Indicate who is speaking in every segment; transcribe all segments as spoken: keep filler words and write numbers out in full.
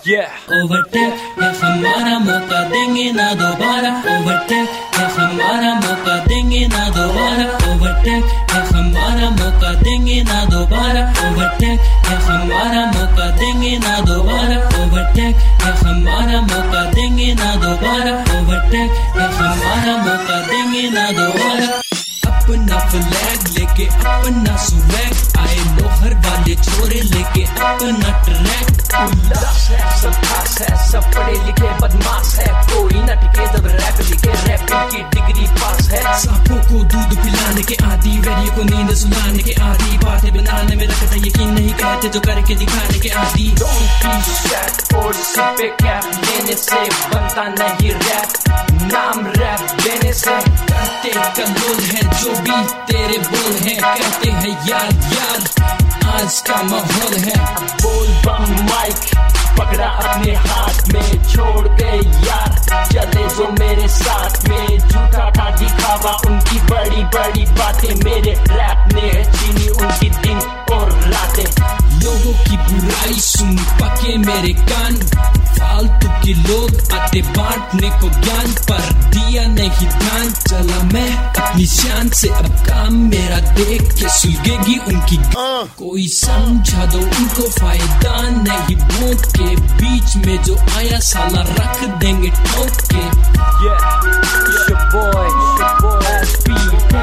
Speaker 1: Yeah.
Speaker 2: Overtake है हमारा मौका देंगे ना दोबारा। ओवरटेक है हमारा मौका देंगे ना दोबारा। ओवरटेक है हमारा मौका देंगे ना दोबारा। ओवरटेक है हमारा मौका देंगे ना दोबारा। ओवरटेक है हमारा मौका देंगे ना दोबारा। ओवरटेक है हमारा मौका देंगे ना दोबारा। अपना फ्लैग लेके अपना स्वैग आए लोहर वाले छोरे लेके अपना ट्रैक।
Speaker 1: उल्लास है सब खास है सब पढ़े लिखे बदमाश है कोई न टिके जब रैप लिखे रैपिंग की डिग्री पास है।
Speaker 2: सांपों को दूध पिलाने के आदि वेरियों को नींद सुलाने के आदि बातें बनाने में रखता यकीन नहीं कहते जो करके दिखाने के आदि।
Speaker 1: Don't be sad और सिर पे कैप लेने से बनता नहीं रैप नाम रैप देने से।
Speaker 2: करते कलोल है जो भी तेरे बोल है कहते हैं यार यार आज का माहौल है।
Speaker 1: बोल बम माइक पकड़ा अपने हाथ में छोड़ गए यार चले जो मेरे साथ में। झूठा था दिखावा उनकी बड़ी बड़ी बातें मेरे रैप ने छीनी उनकी दिन और रातें।
Speaker 2: लोगों की बुराई सुन पके मेरे कान फालतू के लोग आते बांटने को ज्ञान पर दिया नहीं ध्यान। चला मैं अपनी शान से अब काम मेरा देख के सुलगेगी उनकी uh. कोई समझा दो उनको फायदा नहीं भोंक के बीच में जो आया साला रख देंगे ठोक के।
Speaker 1: Yeah, it's your boy, it's your boy S P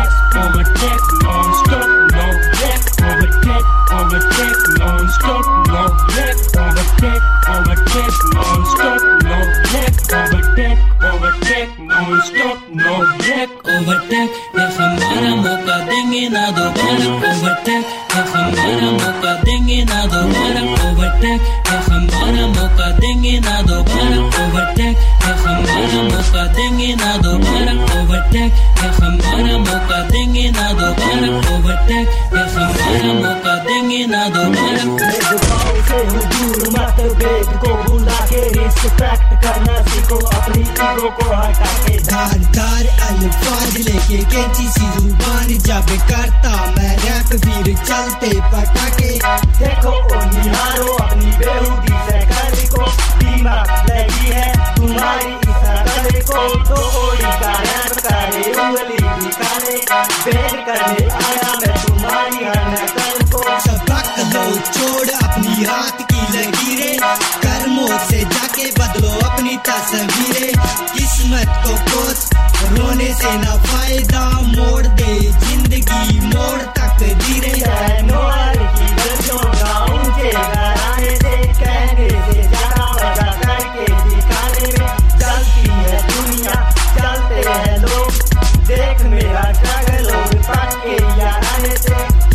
Speaker 1: Overtake non-stop, no break. Overtake, overtake non-stop, no break. Overtake, overtake non-stop, no break. Overtake, overtake non-stop, no break.
Speaker 2: Overtake है हमारा मौका देंगे ना दोबारा। ओवरटेक है हमारा मौका देंगे ना दोबारा। ओवरटेक है हमारा मौका देंगे ना दोबारा। ओवरटेक है हमारा मौका देंगे ना दोबारा। ओवरटेक है हमारा मौका देंगे ना दोबारा। ओवरटेक है हमारा मौका देंगे ना दोबारा।
Speaker 1: से हुजूर मतभेद को भुला के रिस्पेक्ट करना सीखो अपनी ईगो को हटा के।
Speaker 3: धार धार अल्फाज लेके कैंची सी जुबान जब करता मैं रैप फिर चलते पटाके।
Speaker 1: देखो और निहारो अपनी बेहूदी शक्ल को दिमाग लगी है तुम्हारी इस अकल को। तो ओड़ी का रैप करे उंगली दिखाने बेर करने आया मैं तुम्हारी हर नकल को।
Speaker 3: सबक लो छोड़ अपनी हाथ की लकीरें कर्मों से जाके बदलो अपनी तस्वीरें। किस्मत को कोस रोने से न फायदा मोड़ दे जिंदगी मोड़ तक धीरे।
Speaker 1: नोर की गलियों गाँव के घराने से कहने से ज्यादा मजा करके दिखाने में चलती है दुनिया चलते हैं लोग। देख मेरा स्ट्रगल लोग पक्के याराने से।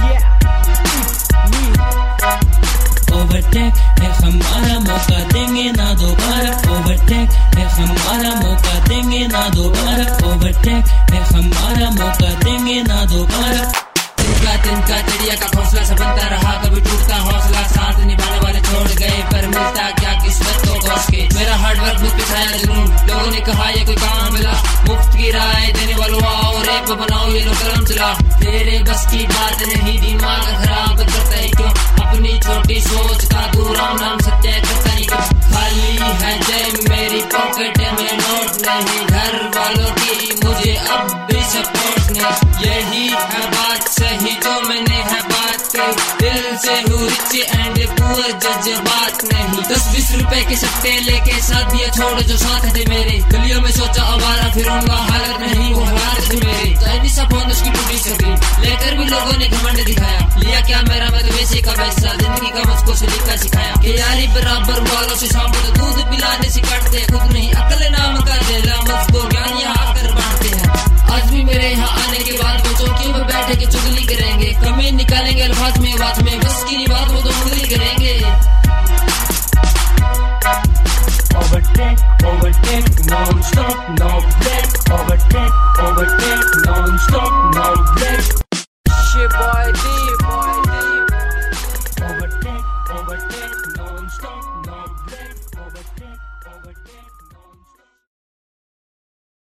Speaker 2: ओवरटेक है हमारा मौका देंगे ना दोबारा। ओवरटेक है हमारा मौका देंगे ना दोबारा। ओवरटेक है हमारा मौका देंगे ना दोबारा।
Speaker 4: तिनका तिनका चिड़िया का घोंसला सा बनता रहा कभी टूटता हौसला साथ निभाने वाले छोड़ गए पर मिलता क्या किस्मत को कोस के। मेरा हार्डवर्क मुझ पे छाया जुनून लोगों ने कहा ये कोई काम मिला मुफ्त की राय देने वालों आओ रेप बनाओ ये लो कलम चला। तेरे बस की बात नहीं दिमाग खराब करता है क्यों अपनी छोटी सोच का दूरा नाम सत्य करता ही क्यों। खाली है जय मेरी पॉकेट में नोट नहीं घर वालों की मुझे अब भी सपोर्ट नहीं। यही है बात सही जो मैंने है बात की दिल से हूँ रिच एंड पुअर जज्बात नहीं। दस बीस रुपए के सट्टे लेके साथ दिया छोड़ जो साथ थे मेरे गलियों में सोचा आवारा फिरूंगा हालत नहीं वो हालत थे मेरे। चाइनीज फोन उसकी टूटी स्क्रीन लेकर भी लोगों ने घमंड दिखाया लिया क्या मेरा मैं तो वैसे का वैसा जिंदगी का मुझको सलीका सिखाया कि यारी बराबर वालों से शाम को दूध पिलाने से काटते खुद नहीं अकल नाम का दिला मुझको ज्ञान यहाँ आकर बांटते हैं। आज भी मेरे यहाँ आने के बाद वो चौकियों में बैठे के चुगली करेंगे कमी निकालेंगे अल्फाज में बात में बस की नहीं बात वो तो मुगली करेंगे।
Speaker 1: Overtake, overtake non-stop, no break. Overtake, overtake non-stop, no break.